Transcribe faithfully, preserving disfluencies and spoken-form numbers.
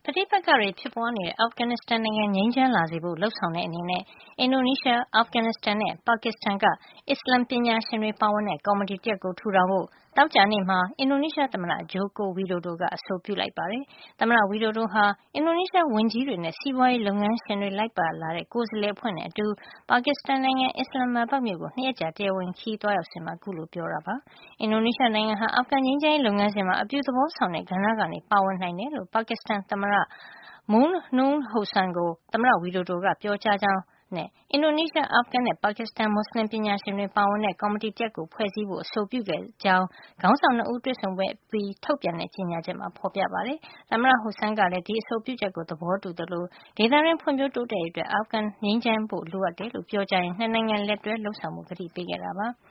ပဋိပက္ခတွေဖြစ်ပွားနေတဲ့ အာဖဂန်နစ္စတန်နိုင်ငံငြိမ်းချမ်းလာစေဖို့လုပ်ဆောင်တဲ့အနေနဲ့အင်ဒိုနီးရှား၊အာဖဂန်နစ္စတန်နဲ့ ပါကစ္စတန်က အစ္စလာမ်ပညာရှင်တွေပါဝင်တဲ့ကော်မတီတရပ်ကိုထူထောင်ဖို့ သောကြာနေ့မှာ အင်ဒိုနီးရှားသမ္မတ Joko Widodo ကအဆိုပြုလိုက်ပါတယ်။ သမ္မတ Widodo ဟာ အင်ဒိုနီးရှားဝန်ကြီးတွေနဲ့ စီးပွားရေးလုပ်ငန်းရှင်တွေလိုက်ပါလာတဲ့ ကိုယ်စားလှယ်အဖွဲ့နဲ့အတူ ပါကစ္စတန်နိုင်ငံ အစ္စလာမ်မာဘတ်မြို့ကို နှစ်ရက်ကြာတရားဝင်ခရီးသွားရောက်စဉ်မှာ အခုလို ပြောကြားခဲ့တာဖြစ်ပါတယ်။ အင်ဒိုနီးရှားနိုင်ငံဟာ အာဖဂန်ငြိမ်းချမ်းရေးလုပ်ငန်းစဉ်မှာ အပြုသဘောဆောင်တဲ့ကဏ္ဍကနေပါဝင်နိုင်တယ်လို့ ပါကစ္စတန်သမ္မတ Moon Hossain ကို သမ္မတ Widodo ကပြောကြားကြောင်းနဲ့ အင်ဒိုနီးရှား၊ အာဖဂန်နဲ့ ပါကစ္စတန် မွတ်စလင်ပညာရှင်တွေပါဝင်တဲ့ ကော်မတီတရပ်ကိုဖွဲ့စည်းဖို့ အဆိုပြုခဲ့ကြောင်း ခေါင်းဆောင် နှစ်ဦးတွေ့ဆုံပွဲအပြီးထုတ်ပြန်တဲ့ကြေညာချက်မှာ ဖေါ်ပြထားပါတယ်။ သမ္မတ Hossain ကလည်း ဒီအဆိုပြုချက်ကိုသဘောတူသလို ဒေသတွင်းဖွံ့ဖြိုးတိုးတက်ရေးအတွက် အာဖဂန်ငြိမ်းချမ်းဖို့လိုအပ်တယ်လို့ပြောကြားရင်း နှစ်နိုင်ငံလက်တွဲလုပ်ဆောင်ဖို့ ကတိပေးခဲ့တာပါ။